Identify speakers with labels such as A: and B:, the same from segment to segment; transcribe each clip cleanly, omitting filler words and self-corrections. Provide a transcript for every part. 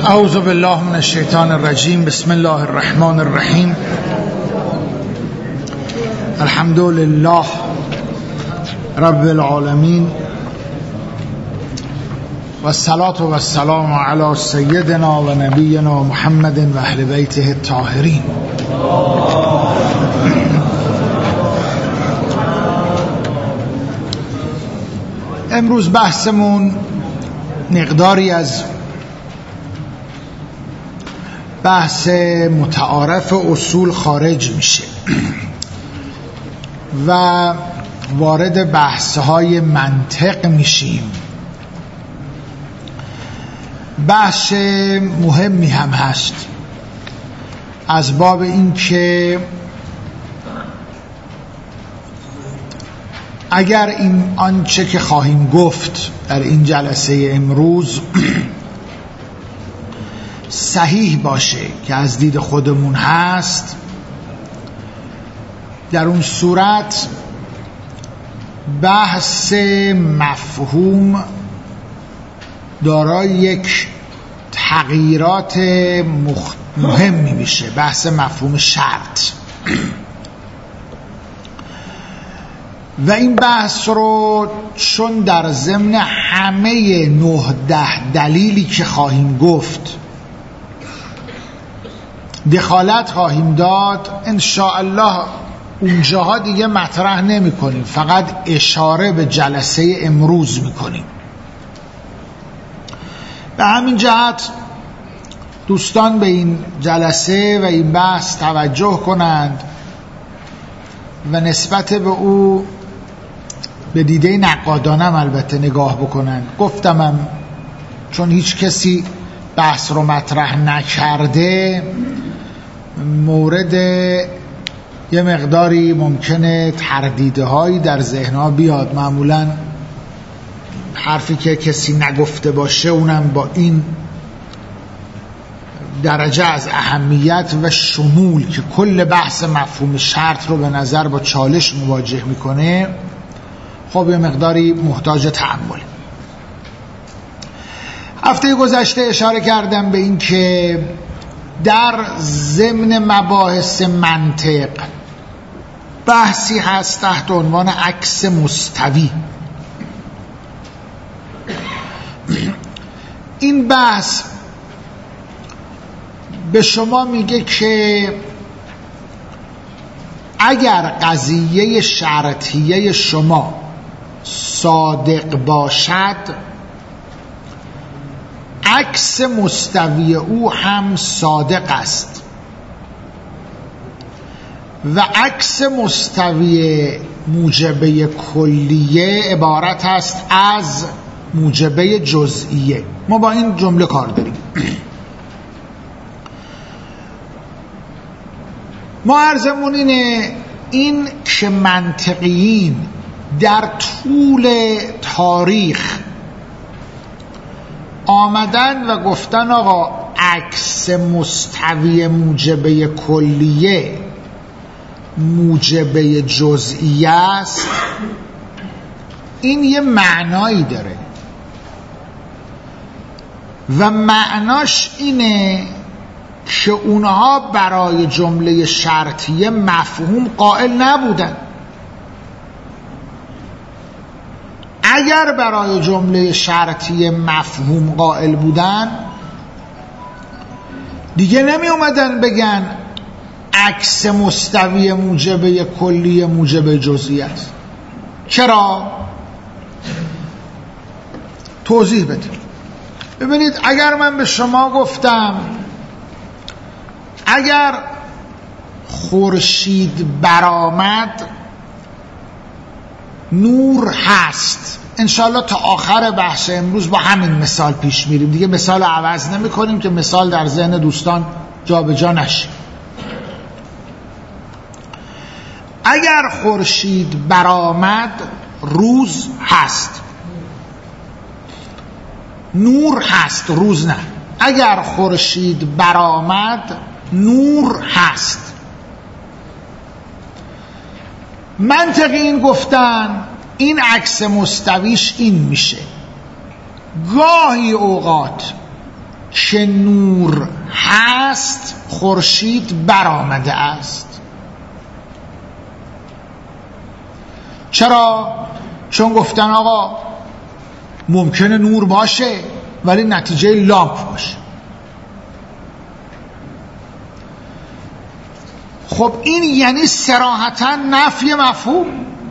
A: اعوذ بالله من الشیطان الرجیم. بسم الله الرحمن الرحیم. الحمد لله رب العالمین و الصلاة و السلام علی سیدنا و نبینا محمد و اهل بیته الطاهرین. امروز بحثمون مقداری از بحث متعارف اصول خارج میشه و وارد بحث‌های منطق میشیم. بحث مهمی هم هست از باب این که اگر این آنچه که خواهیم گفت در این جلسه امروز صحیح باشه که از دید خودمون هست، در اون صورت بحث مفهوم دارای یک تغییرات مهمی میشه، بحث مفهوم شرط. و این بحث رو چون در ضمن همه 9-10 دلیلی که خواهیم گفت دخالت خواهیم داد، انشاءالله اونجاها دیگه مطرح نمی کنیم، فقط اشاره به جلسه امروز می کنیم. به همین جهت دوستان به این جلسه و این بحث توجه کنند و نسبت به او به دیده نقادانم البته نگاه بکنند. گفتمم چون هیچ کسی بحث رو مطرح نکرده، مورد یه مقداری ممکنه تردیدهایی در ذهنها بیاد. معمولا حرفی که کسی نگفته باشه اونم با این درجه از اهمیت و شمول که کل بحث مفهوم شرط رو به نظر با چالش مواجه میکنه، خب یه مقداری محتاج تأمل. هفته گذشته اشاره کردم به این که در ضمن مباحث منطق بحثی هست تحت عنوان عکس مستوی. این بحث به شما میگه که اگر قضیه شرطیه شما صادق باشد، عکس مستوی او هم صادق است و عکس مستوی موجبه کلیه عبارت است از موجبه جزئیه. ما با این جمله کار داریم. ما عرضمون اینه این که منطقیین در طول تاریخ آمدن و گفتن آقا عکس مستوی موجبه کلیه موجبه جزئیه است، این یه معنایی داره و معناش اینه که اونها برای جمله شرطیه مفهوم قائل نبودن. اگر برای جمله شرطیه مفهوم قائل بودن دیگه نمی اومدن بگن عکس مستوی موجبه کلیه موجبه جزئیه است. چرا؟ توضیح بده. ببینید، اگر من به شما گفتم اگر خورشید برآمد نور هست، انشاءالله تا آخر بحث امروز با همین مثال پیش میریم، دیگه مثال عوض نمی کنیم که مثال در ذهن دوستان جا به جا نشه. اگر خورشید برآمد روز هست، نور هست، روز نه. اگر خورشید برآمد نور هست. منطقیین گفتن این عکس مستویش این میشه. گاهی اوقات که نور هست خورشید برآمده است. چرا؟ چون گفتن آقا ممکنه نور باشه ولی نتیجه لامپ باشه. خب این یعنی صراحتاً نفی مفهوم،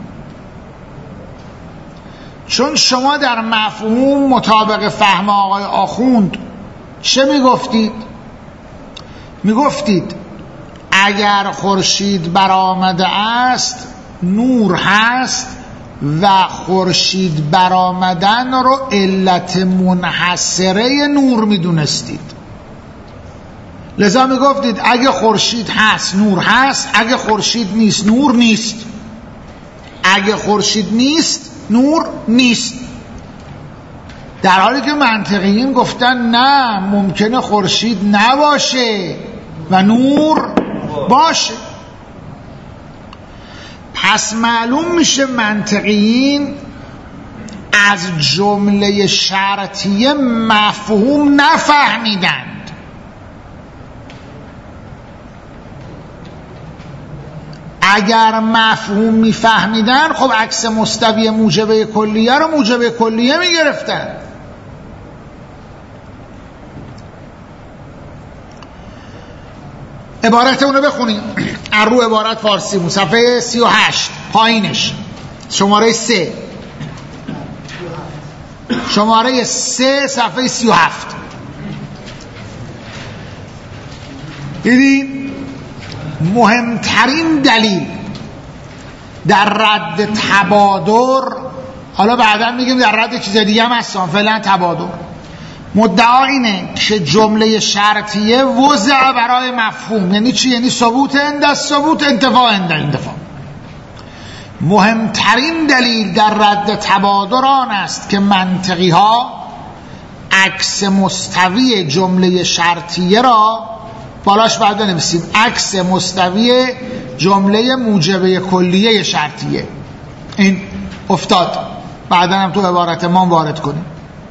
A: چون شما در مفهوم مطابق فهم آقای آخوند چه میگفتید؟ میگفتید اگر خورشید برآمده است نور هست و خورشید برآمدن رو علت منحصره نور میدونستید. لذا میگفتید اگه خورشید هست نور هست، اگه خورشید نیست نور نیست، اگه خورشید نیست نور نیست. در حالی که منطقیین گفتن نه، ممکنه خورشید نباشه و نور باشه. پس معلوم میشه منطقیین از جمله شرطیه مفهوم نفهمیدند. اگر مفهوم میفهمیدن خب عکس مستوی موجبه کلیه رو موجبه کلیه میگرفتن. عبارت اونو بخونیم. رو عبارت فارسی مون صفحه 38 پایینش شماره 3 شماره 3 صفحه 37 دیدی مهمترین دلیل در رد تبادر، حالا بعدا میگیم در رد چیز دیگه هم هستن، فعلا تبادر، مدعا اینه که جمله شرطیه وضع برای مفهوم. یعنی چی؟ یعنی ثبوت عند الثبوت انتفاع عند الانتفاع. مهمترین دلیل در رد تبادر آن است که منطقی ها عکس مستوی جمله شرطیه را بالاش بعد نویسیم عکس مستوی جمله موجبه کلیه شرطیه. این افتاد، بعدا هم تو عبارت ما وارد کنیم.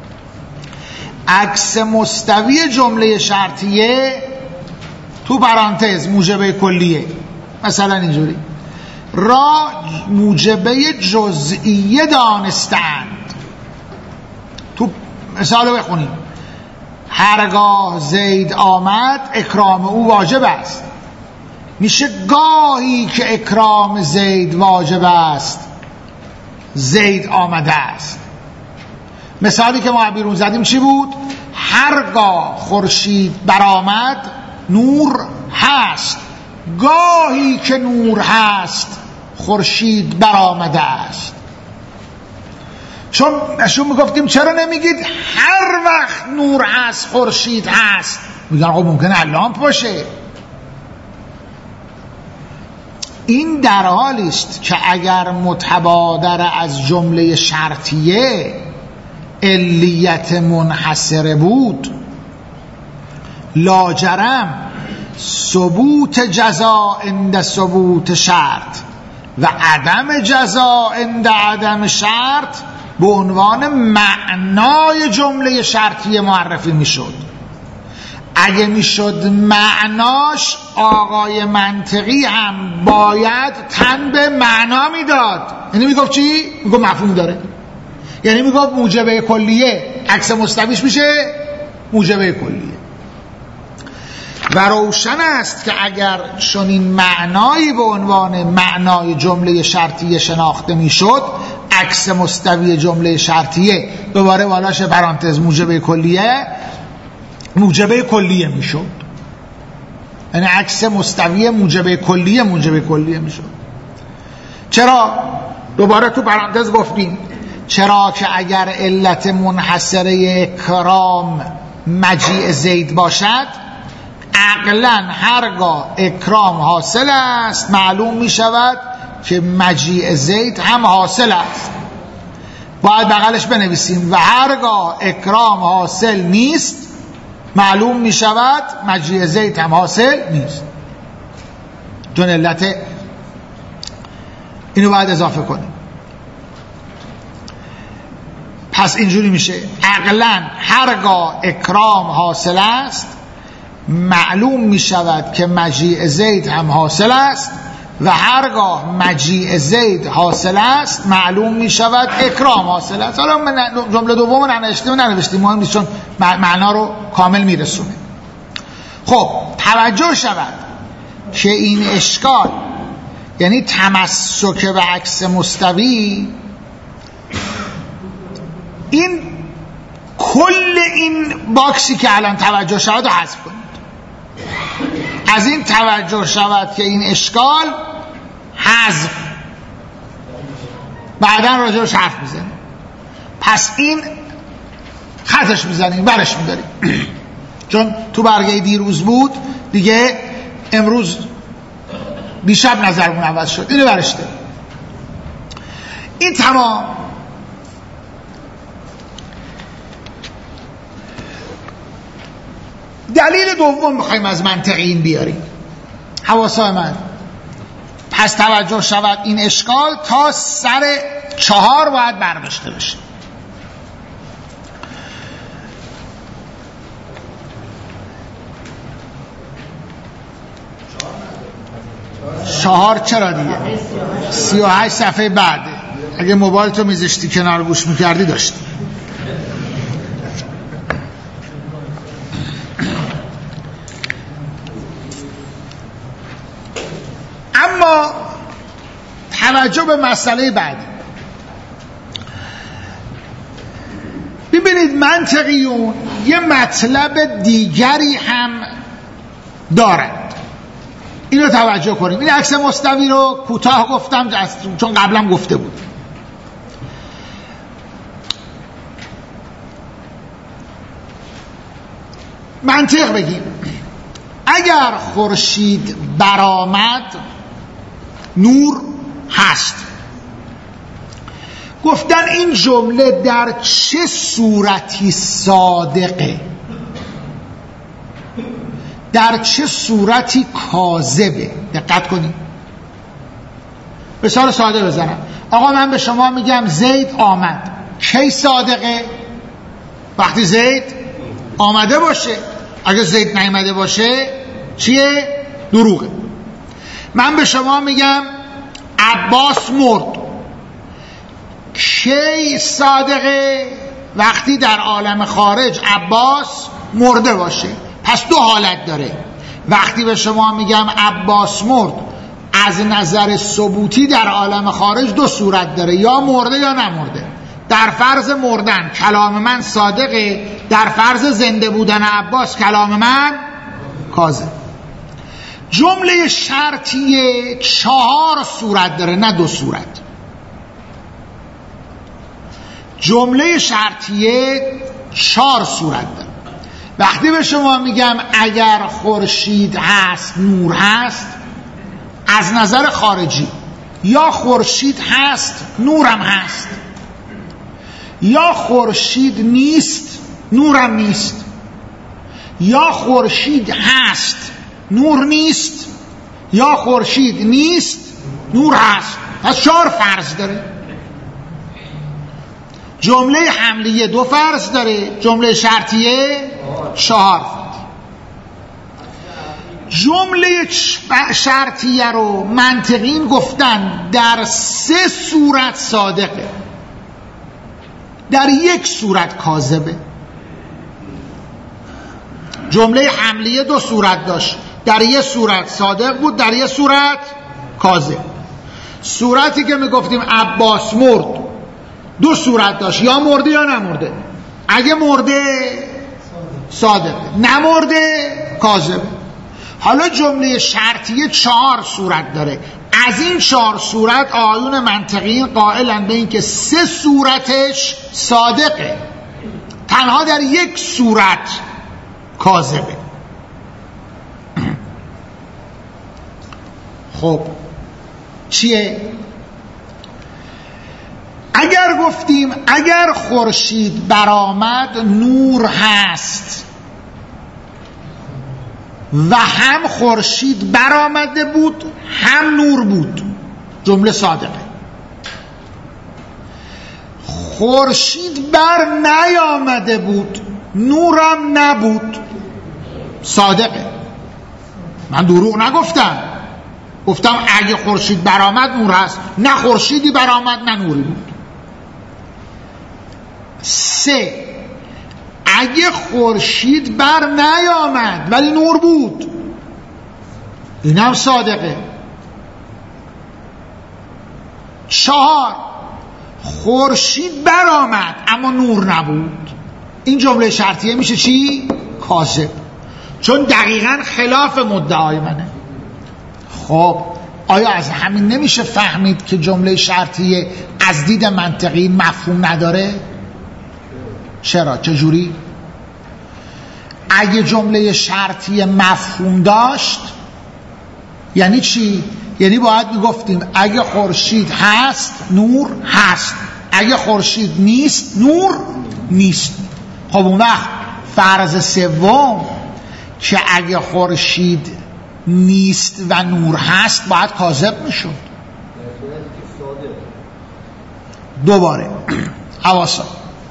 A: عکس مستوی جمله شرطیه تو پرانتز موجبه کلیه، مثلا اینجوری را موجبه جزئیه دانستند. تو مثال بخونیم هرگاه زید آمد اکرام او واجب است. میشه گاهی که اکرام زید واجب است زید آمده است. مثالی که ما بیرون زدیم چی بود؟ هرگاه خورشید برآمد نور هست، گاهی که نور هست خورشید برآمده است. چون میگفتیم چرا نمیگید هر وقت نور هست خورشید هست؟ میگن خب ممکنه لامپ باشه. این در حالی است که اگر متبادر از جمله شرطیه علیت منحصره بود، لاجرم ثبوت جزا عند ثبوت شرط و عدم جزا عند عدم شرط به عنوان معنای جمله شرطیه معرفی میشد. اگه میشد معناش، آقای منطقی هم باید تن به معنا میداد. یعنی میگفت چی؟ میگفت مفهوم داره. یعنی میگفت موجبه کلیه عکس مستویش میشه موجبه کلیه. و روشن است که اگر چنین معنایی به عنوان معنای جمله شرطیه شناخته میشد، عکس مستوی جمله شرطیه دوباره بالاش پرانتز موجبه کلیه میشد. یعنی عکس مستوی موجبه کلیه میشد. چرا؟ دوباره تو پرانتز گفتیم چرا که اگر علت منحصره اکرام مجیء زید باشد، عقلا هرگاه اکرام حاصل است معلوم می شود که مجیء زید هم حاصل است. باید بغلش بنویسیم و هرگاه اکرام حاصل نیست معلوم می شود مجیء زید هم حاصل نیست. چون علت اینو باید اضافه کنیم. پس اینجوری میشه عقلاً هرگاه اکرام حاصل است معلوم میشود که مجیء زید هم حاصل است و هرگاه مجیء زید حاصل است معلوم میشود اکرام حاصل است. حالا من جمله دوم ننوشتیم مهم نیست چون معنا رو کامل میرسونه. خب توجه شود که این اشکال یعنی تمسک به عکس مستوی، این کل این باکسی که الان توجه شود رو حذف کنید. از این توجه شود که این اشکال حذف، بعدا راجعش حرف میزنیم. پس این خطش میزنیم برش میداریم چون تو برگه دیروز بود دیگه امروز دیشب نظرمون عوض شد، اینو برش داریم. این تمام. دلیل دوم میخوایم از منطقیین بیاریم. حواسای من، پس توجه شود این اشکال تا سر 4 باید برداشته بشه. چهار چرا دیگه 38 صفحه بعده. اگه موبایل تو میذاشتی کنار گوش میکردی داشتی. اما توجه به مسئله بعدی. ببینید منطقیون یه مطلب دیگری هم دارند، اینو توجه کنیم. این عکس مستوی رو کوتاه گفتم چون قبلا گفته بود. منطق بگیم اگر خورشید برآمد نور هست. گفتن این جمله در چه صورتی صادقه، در چه صورتی کاذبه. دقت کنید. مثال ساده بزنم. آقا من به شما میگم زید آمد. کی صادقه؟ وقتی زید آمده باشه. اگه زید نیامده باشه چیه؟ دروغه. من به شما میگم عباس مرد. کی صادقه؟ وقتی در عالم خارج عباس مرده باشه. پس دو حالت داره. وقتی به شما میگم عباس مرد، از نظر ثبوتی در عالم خارج دو صورت داره، یا مرده یا نمرده. در فرض مردن کلام من صادقه، در فرض زنده بودن عباس کلام من کاذب. جمله شرطیه 4 صورت داره نه 2 صورت. جمله شرطیه 4 صورت داره. وقتی به شما میگم اگر خورشید هست نور هست، از نظر خارجی یا خورشید هست نورم هست، یا خورشید نیست نورم نیست، یا خورشید هست نور نیست، یا خورشید نیست نور هست. پس 4 فرض داره. جمله حملیه 2 فرض داره، جمله شرطیه 4 فرض. جمله شرطیه رو منطقین گفتن در 3 صورت صادقه، در 1 صورت کاذبه. جمله حملیه 2 صورت داشت، در 1 صورت صادق بود، در 1 صورت کاذب. صورتی که میگفتیم عباس مرد 2 صورت داشت، یا مرده یا نمرده. اگه مرده صادقه، نمرده کاذبه. حالا جمله شرطیه 4 صورت داره. از این 4 صورت آیون منطقیین قائلن به این که 3 صورتش صادقه، تنها در 1 صورت کاذبه. خب چیه؟ اگر گفتیم اگر خورشید برآمد نور هست و هم خورشید برآمده بود هم نور بود، جمله صادقه. خورشید بر نیامده بود، نورم نبود. صادقه، من دروغ نگفتم، گفتم اگه خورشید برآمد نور هست، نه خورشیدی برآمد نه نوری بود. 3 اگه خورشید بر نیامد ولی نور بود، اینم صادقه. 4 خورشید برآمد اما نور نبود، این جمله شرطیه میشه چی؟ کاذب، چون دقیقاً خلاف مدعای منه. خب آیا از همین نمیشه فهمید که جمله شرطیه از دید منطقی مفهوم نداره؟ چرا؟ چجوری؟ اگه جمله شرطیه مفهوم داشت یعنی چی؟ یعنی باید میگفتیم اگه خورشید هست نور هست، اگه خورشید نیست نور نیست. خب اون وقت فرض سوم که اگه خورشید نیست و نور هست باید کاذب میشد. دوباره حواسا،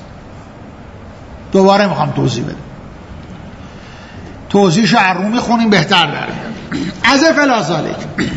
A: دوباره میخوام توضیح بدم، توضیحشو هر رو میخونیم بهتر در میاد. از فلا ذالک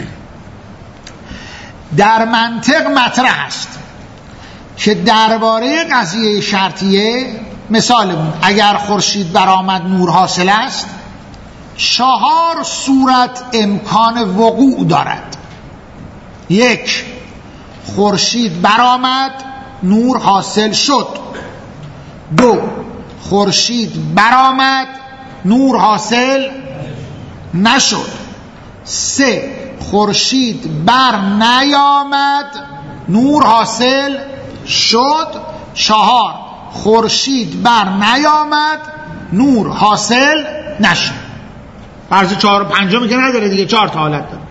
A: در منطق مطرح است که درباره قضیه شرطیه مثالمون اگر خورشید برآمد نور حاصل است، 4 صورت امکان وقوع دارد. 1 خورشید برآمد نور حاصل شد. 2 خورشید برآمد نور حاصل نشد. 3 خورشید بر نیامد نور حاصل شد. 4 خورشید بر نیامد نور حاصل نشد. فرض 4 و 5 که نداره دیگه، 4 تا حالت داره.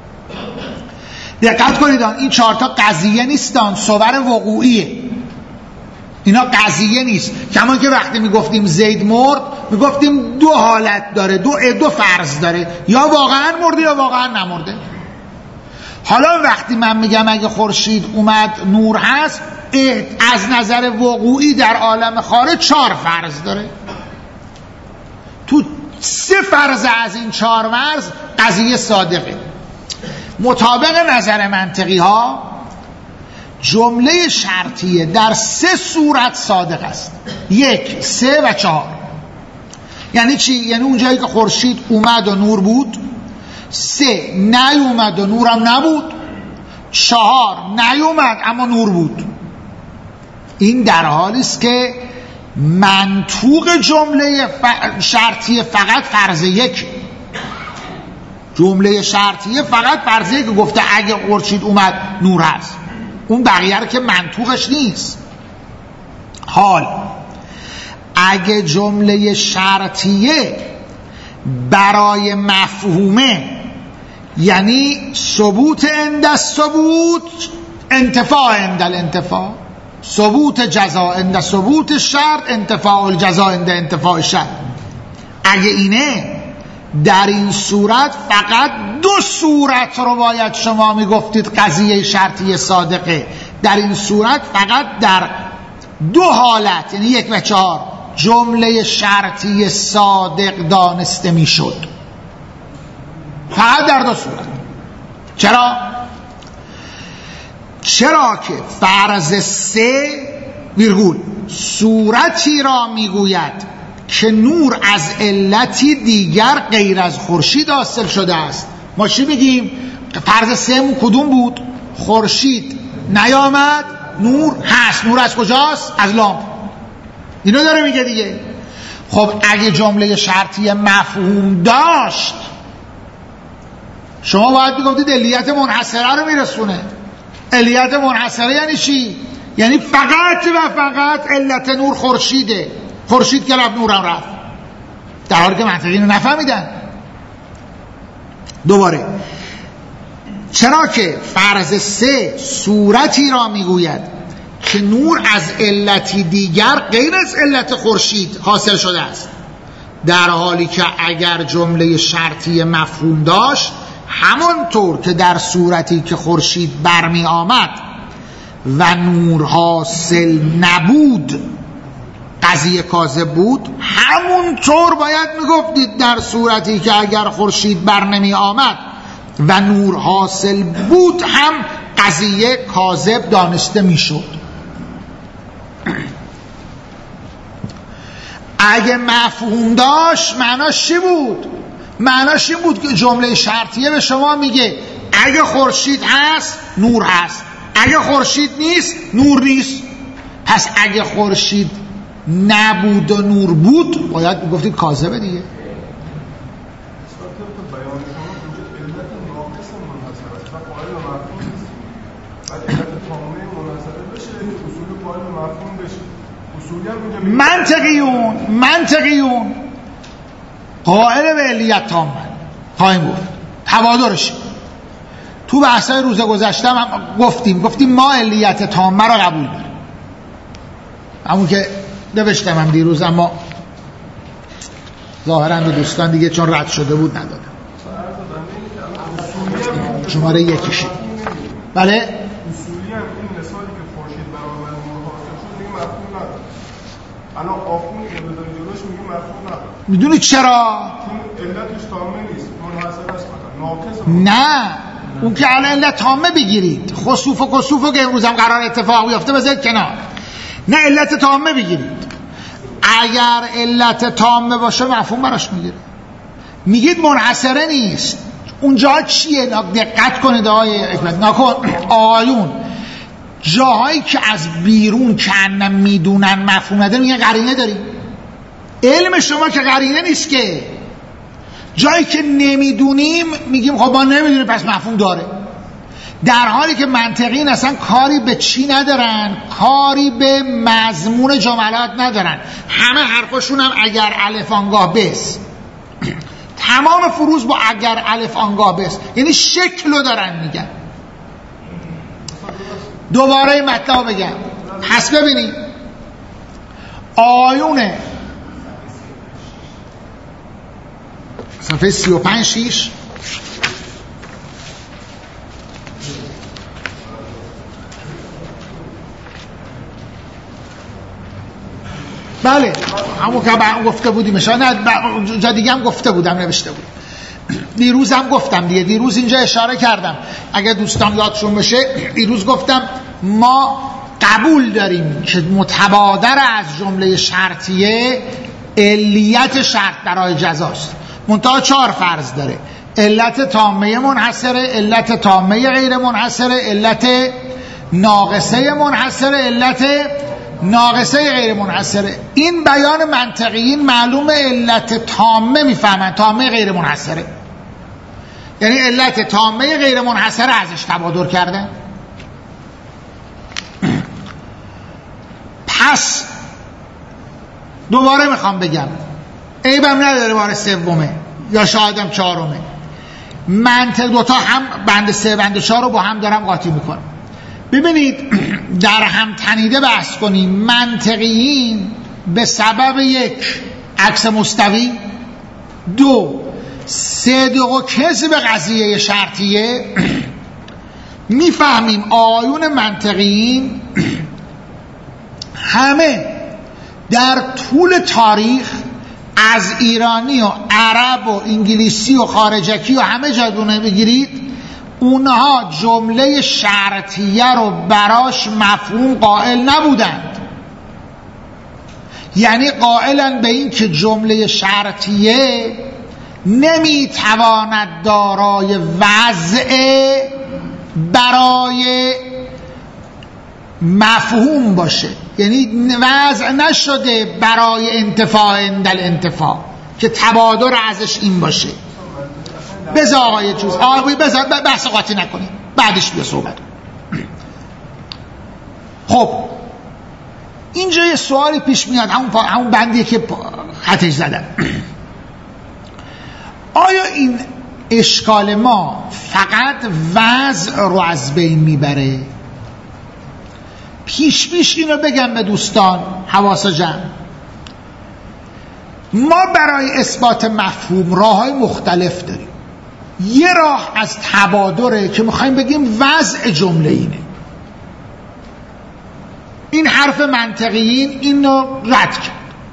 A: دقت کنید این 4 تا قضیه نیستن، صور وقوعیه. اینا قضیه نیست. کما که وقتی میگفتیم زید مرد میگفتیم 2 حالت داره، دو فرض داره، یا واقعا مرده یا واقعا نمرده. حالا وقتی من میگم اگه خورشید اومد نور هست، از نظر وقوعی در عالم خارج 4 فرض داره. تو 3 فرض از این 4 فرض قضیه صادقه. مطابق نظر منطقی ها جمله شرطیه در 3 صورت صادق است. 1 3 و 4. یعنی چی؟ یعنی اون جایی که خورشید اومد و نور بود. 3 نیومد و نورم نبود. 4 نیومد اما نور بود. این در حالی است که منطوق جمله شرطیه فقط فرض 1. جمله شرطیه فقط فرض 1 گفته اگه خورشید اومد نور هست، اون بقیه رو که منطوقش نیست. حال اگه جمله شرطیه برای مفهومه، یعنی ثبوت عند الثبوت انتفاع عند الانتفاع، ثبوت جزا عند ثبوت شرط انتفاع الجزا عند انتفاع شرط، اگه اینه در این صورت فقط 2 صورت رو باید شما میگفتید قضیه شرطی صادقه. در این صورت فقط در 2 حالت یعنی 1 و 4 جمله شرطی صادق دانسته میشد، فقط در 2 صورت. چرا که فرض 3 ویرگول صورتی را میگوید که نور از علتی دیگر غیر از خورشید حاصل شده است. ما چی بگیم؟ فرض 3 کدوم بود؟ خورشید نیامد نور هست. نور از کجاست؟ از لامپ. اینو داره میگه دیگه. خب اگه جمله شرطی مفهوم داشت، شما باید بگفتید علیت منحصره رو میرسونه. علیت منحصره یعنی چی؟ یعنی فقط و فقط علت نور خورشیده. خورشید که رفت نورم رفت، در حالی که منطقی اینو نفهمیدن. دوباره چرا که فرض 3 صورتی را میگوید که نور از علتی دیگر غیر از علت خورشید حاصل شده است، در حالی که اگر جمله شرطی مفهوم داشت، همانطور که در صورتی که خورشید برمی آمد و نور حاصل نبود قضیه کاذب بود، همونطور باید میگفتید در صورتی که اگر خورشید بر نمی آمد و نور حاصل بود هم قضیه کاذب دانسته میشد. اگه مفهوم داشت معناش چی بود؟ معناش این بود که جمله شرطیه به شما میگه اگه خورشید هست نور هست، اگه خورشید نیست نور نیست. پس اگه خورشید نبود و نور بود باید گفتید کاذبه دیگه. منطقیون قائل به علیت تامه خواهیم گفت، توادرش تو بحثای روز گذشته هم گفتیم ما علیت تامه را قبول داریم، همون که نوشتم هم دیروز، اما ظاهرا به دوستان دیگه چون رد شده بود ندادم. شماره یکیشه. بله
B: اصولی هم این مثالی که خورشید برابر نور حاصل شد دیگه مفهوم نداره. الان آخونی که بذاری جلوش میگه مفهوم نداره.
A: میدونی چرا؟
B: چون علتش تامه نیست، منحصر است فقط ناقص.
A: نه اون که الان علت تامه بگیرید، خسوف و کسوف که امروز هم قرار اتفاق بیفته بذارید کنار، نه علت تامه بگیرید. اگر علت تامه باشه مفهوم براش میگیره. میگید منحصره نیست. اونجا چیه؟ دقت کنید آقایون، جاهایی که از بیرون کنن میدونن مفهوم نداره میگن قرینه داریم. علم شما که قرینه نیست که. جایی که نمیدونیم میگیم خب ما نمیدونیم پس مفهوم داره، در حالی که منطقیین اصلا کاری به چی ندارن، کاری به مضمون جملات ندارن، همه حرفشون هم اگر الف آنگاه بس، تمام فروض با اگر الف آنگاه بس، یعنی شکلو دارن میگن. دوباره مطلب بگم، پس ببینید آیون صفحه 35-6 بله همون که گفته بودیم جا دیگه هم گفته بودم، نوشته بود دیروز هم گفتم دیگه، دیروز اینجا اشاره کردم اگه دوستان یادشون بشه، دیروز گفتم ما قبول داریم که متبادر از جمله شرطیه علیت شرط برای جزاست، منتها 4 فرض داره: علت تامه منحصره، علت تامه غیر منحصره، علت ناقصه منحصره، علت ناقصه غیر منحصره. این بیان منطقیین معلومه علت تامه میفهمن، تامه غیر منحصره یعنی علت تامه غیر منحصره ازش تبادر کردن. پس دوباره میخوام بگم، عیبم نداره بار سومه یا شایدم 4مه، منطق دوتا هم بند 3 بند 4 رو با هم دارم قاطی میکنم. ببینید در هم تنیده بحث کنیم. منطقیین به سبب 1 عکس مستوی، 2 صدق و کذب قضیه شرطیه، میفهمیم آیون منطقیین همه در طول تاریخ از ایرانی و عرب و انگلیسی و خارجکی و همه جادونه بگیرید، اونها جمله شرطیه رو براش مفهوم قائل نبودند. یعنی قائلن به این که جمله شرطیه نمیتواند دارای وضع برای مفهوم باشه، یعنی وضع نشده برای انتفاع اندل انتفاع که تبادر ازش این باشه. بذار آقای چوز بذار بحث قاطی نکنیم، بعدش بیا صحبت. خب اینجا یه سوالی پیش میاد، همون بندیه که خطش زدم. آیا این اشکال ما فقط وضع رو از بین میبره؟ پیش اینو بگم به دوستان حواس جمع، ما برای اثبات مفهوم راه‌های مختلف داریم. یه راه از تبادره که میخوایم بگیم وضع جمله اینه، این حرف منطقیین اینو رد کرد.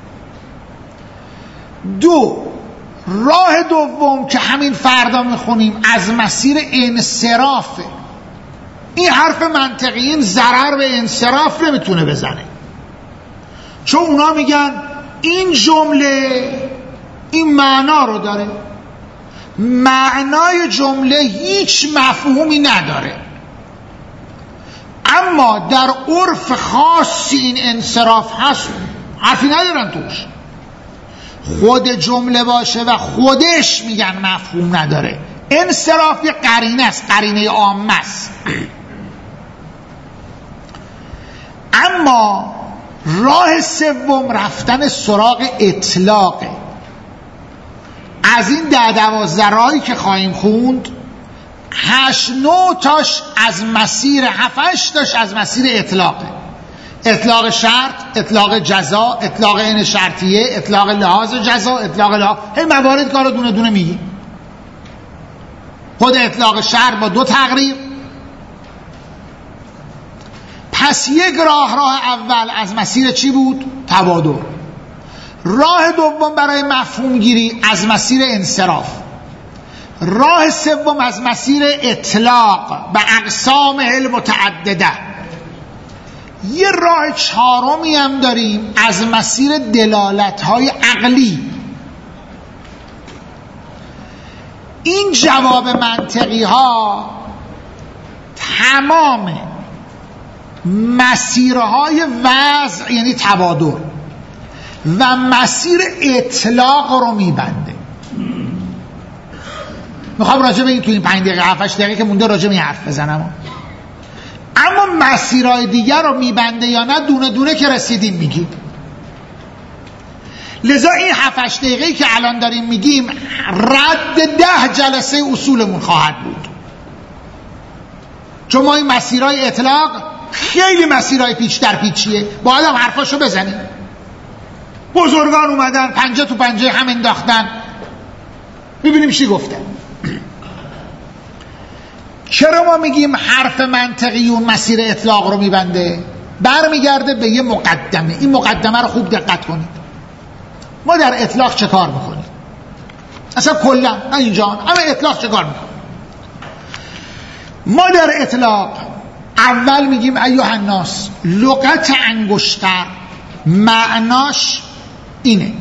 A: دو، راه دوم که همین فردا میخونیم از مسیر انصرافه. این حرف منطقیین ضرر به انصراف نمیتونه بزنه، چون اونا میگن این جمله این معنا رو داره، معنای جمله هیچ مفهومی نداره، اما در عرف خاصی این انصراف هست، حرفی ندارن توش. خود جمله باشه و خودش میگن مفهوم نداره. انصراف یه قرینه است، قرینه عامه است. اما راه سوم رفتن سراغ اطلاقه. از این 10-12 راهی که خواهیم خوند 8-9 تاش از مسیر 7-8 تاش از مسیر اطلاقه. اطلاق شرط، اطلاق جزا، اطلاق عین شرطیه، اطلاق لحاظ جزا، اطلاق لحاظ، هی موارد کارو دونه دونه میگی. خود اطلاق شرط با 2 تقریب. پس یک راه اول از مسیر چی بود؟ تبادر. راه دوم برای مفهوم گیری از مسیر انصراف. راه سوم از مسیر اطلاق به اقسام متعدده. یه راه چهارمی هم داریم از مسیر دلالت‌های عقلی. این جواب منطقی ها تمام مسیرهای وضع یعنی تبادر و مسیر اطلاق رو میبنده. میخوام راجع به این تو این 5 دقیقه 7-8 دقیقه که مونده راجع به این حرف بزنم. اما مسیرهای دیگر رو میبنده یا نه دونه دونه که رسیدیم میگیم. لذا این 7-8 دقیقه‌ای که الان داریم میگیم رد 10 جلسه اصولمون خواهد بود، چون ما این مسیرهای اطلاق خیلی مسیرهای پیچ در پیچیه، باید هم حرفاشو بزنیم. بزرگان اومدن پنجه تو پنجه هم انداختن، ببینیم چی گفتن. چرا ما میگیم حرف منطقیون مسیر اطلاق رو میبنده؟ برمیگرده به یه مقدمه. این مقدمه رو خوب دقت کنید. ما در اطلاق چه کار میکنیم؟ اصلا کلا نه اینجا، اما اطلاق چه کار میکنیم؟ ما در اطلاق اول میگیم ایها الناس، لغت انگشتر معناش اینه،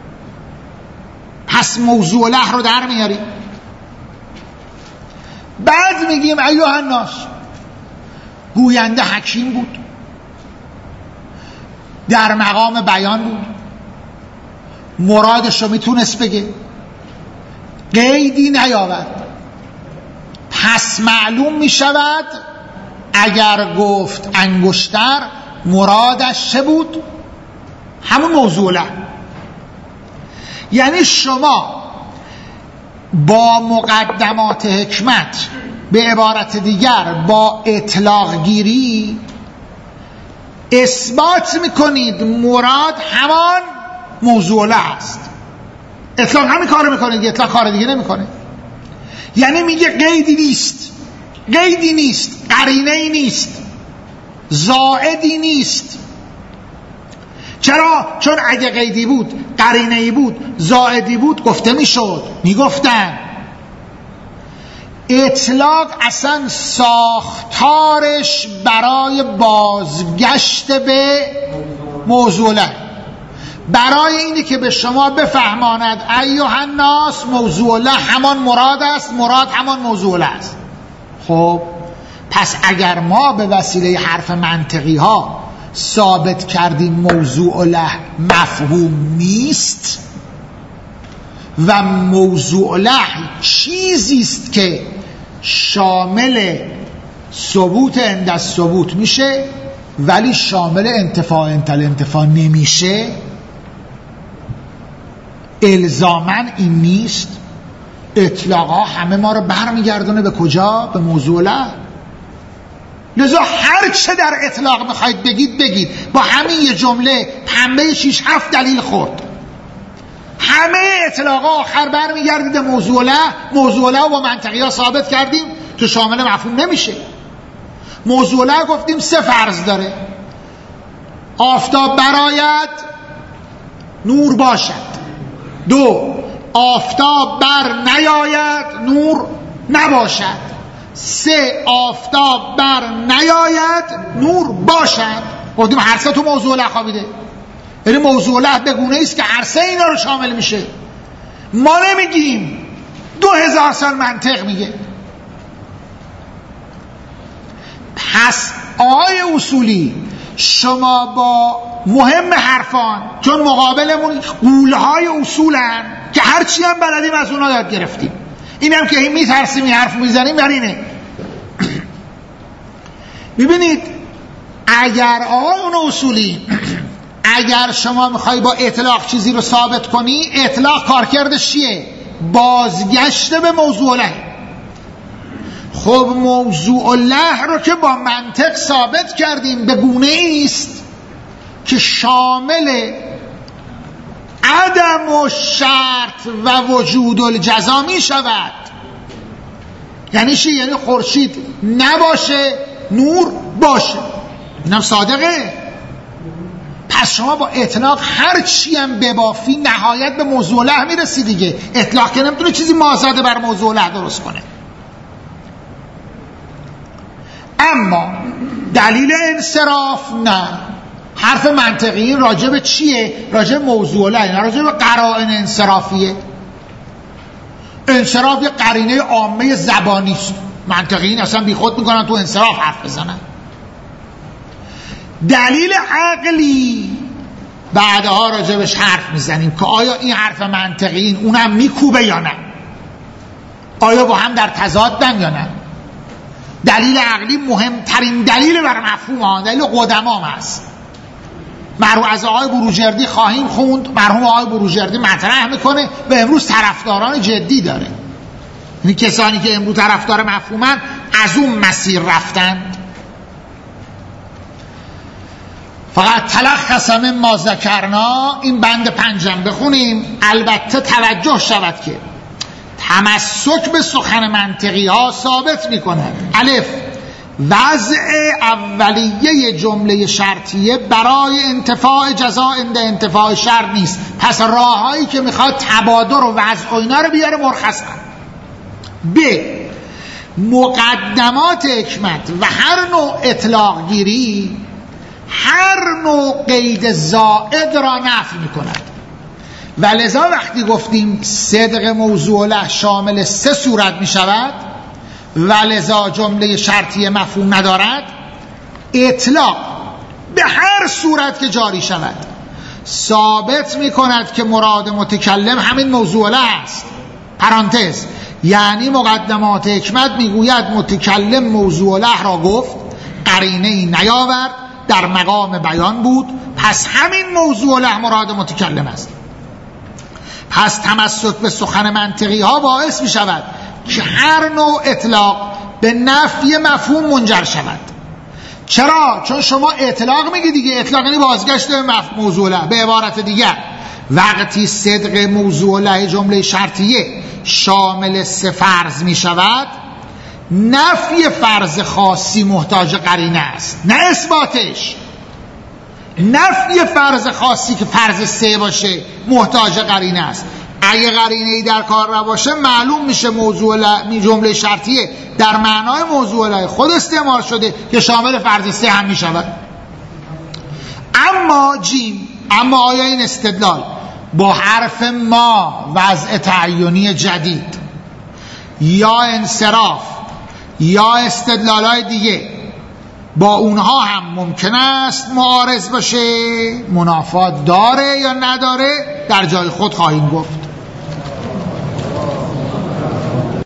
A: پس موضوع له رو در میاریم. بعد میگیم ایها الناس، گوینده حکیم بود، در مقام بیان بود، مرادش رو میتونست بگه، قیدی نیاورد، پس معلوم میشود اگر گفت انگشتر مرادش چه بود؟ همون موضوع له. یعنی شما با مقدمات حکمت، به عبارت دیگر با اطلاق گیری، اثبات میکنید مراد همان موضوع له است. اطلاق همین کار میکنه، اطلاق کار دیگه نمیکنه. یعنی میگه قیدی نیست، قیدی نیست، قرینه‌ای نیست، زائدی نیست. چرا؟ چون اگه قیدی بود، قرینه‌ای بود، زائدی بود گفته میشد، میگفتن. اطلاق اصلا ساختارش برای بازگشت به موضوع له، برای اینی که به شما بفهماند ایها الناس موضوع له همان مراد است، مراد همان موضوع له است. خب پس اگر ما به وسیله حرف منطقی ها ثابت کردیم موضوع له مفهوم نیست و موضوع له چیزی است که شامل ثبوت عند الثبوت میشه ولی شامل انتفاع عند الانتفاع نمیشه، الزاماً این نیست. اطلاقا همه ما رو برمیگردونه به کجا؟ به موضوع له. لذا هر چه در اطلاق میخواید بگید با همین یه جمله پنبه 6-7 دلیل خورد. همه اطلاقا آخر برمیگردید به موضوع له. موضوع له با منطقی ها ثابت کردیم تو شامل مفهوم نمیشه. موضوع له گفتیم 3 فرض داره: آفتاب برآید نور باشد. 2 آفتاب بر نیاید نور نباشد. 3 آفتاب بر نیاید نور باشد. گفتیم هر سه تو موضوع له خوابیده، یعنی موضوع له به گونه است که هر سه اینا رو شامل میشه. ما نمیگیم، 2000 سال منطق میگه. پس آقای اصولی شما با مهم حرفان، چون مقابلمون قولهای اصولن که هرچی هم بلدیم از اونا یاد گرفتیم، این هم که میترسیم این حرف میزنیم بر اینه. ببینید اگر آقای اصولی اگر شما میخوای با اطلاق چیزی رو ثابت کنی، اطلاق کارکردش چیه؟ بازگشت به موضوع له. خب موضوع له رو که با منطق ثابت کردیم به گونه ایست که شامل عدم و شرط و وجود الجزا می شود. یعنی چی؟ یعنی خورشید نباشه نور باشه. اینم صادقه. پس شما با اطلاق هر چی هم ببافی نهایت به موضوع له میرسی دیگه. اطلاق که نمیتونه چیزی مازاده بر موضوع له درست کنه. اما دلیل انصراف نه. حرف منطقی راجع به چیه؟ راجع به موضوع له، نه راجع به قرائن انصرافیه. انصراف یه قرینه عامه زبانی است. منطقیین اصلا بیخود میکنن تو انصراف حرف بزنن. دلیل عقلی بعدها راجبش حرف میزنیم که آیا این حرف منطقیین اونم میکوبه یا نه، آیا با هم در تضادن یا نه. دلیل عقلی مهمترین دلیل بر مفهوم آن دلیل قدمام هست. مرحوم از آقای بروجردی خواهیم خوند. مرحوم آقای بروجردی مطرح میکنه و امروز طرفداران جدی داره. یعنی کسانی که امروز طرفدار مفهومن از اون مسیر رفتند. فقط تلخص مما ذکرنا، این بند 5 بخونیم. البته توجه شود که تمسک به سخن منطقی ها ثابت می کند: الف، وضع اولیه جمله شرطیه برای انتفاع جزا عند انتفاع شرط نیست. پس راههایی که میخواد تبادر و وضع و اینا رو بیاره مرخصن. ب، مقدمات حکمت و هر نوع اطلاق گیری هر نوع قید زائد را نفی می کند. و لذا وقتی گفتیم صدق موضوع له شامل 3 صورت می شود و لذا جمله شرطی مفهوم ندارد، اطلاق به هر صورت که جاری شود ثابت می کند که مراد متکلم همین موضوع له است. پرانتز، یعنی مقدمات حکمت می گوید متکلم موضوع له را گفت، قرینه‌ای نیاورد، در مقام بیان بود، پس همین موضوع له مراد متکلم است. پس تمسک به سخن منطقی ها باعث می شود که هر نوع اطلاق به نفی مفهوم منجر شود. چرا؟ چون شما اطلاق میگی دیگه. اطلاق یعنی بازگشت به موضوع له. به عبارت دیگر وقتی صدق موضوع له جمله شرطیه شامل 3 فرض می شود، نفی فرض خاصی محتاج قرینه است، نه اثباتش. نفی فرض خاصی که فرض 3 باشه محتاج قرینه است. اگه قرینه‌ای در کار نباشه معلوم میشه موضوع له جمله شرطیه در معنای موضوع له خود استعمال شده که شامل فرض 3 هم میشود. اما جیم، اما آیا این استدلال با حرف ما وضع تعیینی جدید یا انصراف یا استدلالای دیگه با اونها هم ممکن است معارض باشه؟ منافات داره یا نداره؟ در جای خود خواهیم گفت.